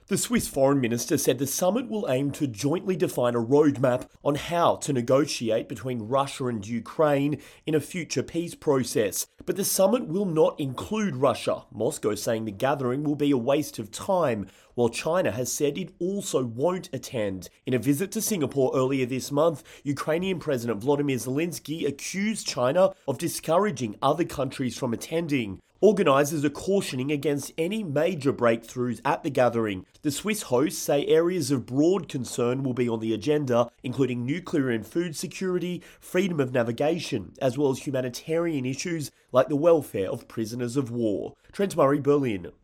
The Swiss foreign minister said the summit will aim to jointly define a roadmap on how to negotiate between Russia and Ukraine in a future peace process. But the summit will not include Russia, Moscow saying the gathering will be a waste of time, while China has said it also won't attend. In a visit to Singapore earlier this month, Ukrainian President Volodymyr Zelensky accused China of discouraging other countries from attending. Organisers are cautioning against any major breakthroughs at the gathering. The Swiss hosts say areas of broad concern will be on the agenda, including nuclear and food security, freedom of navigation, as well as humanitarian issues like the welfare of prisoners of war. Trent Murray, Berlin.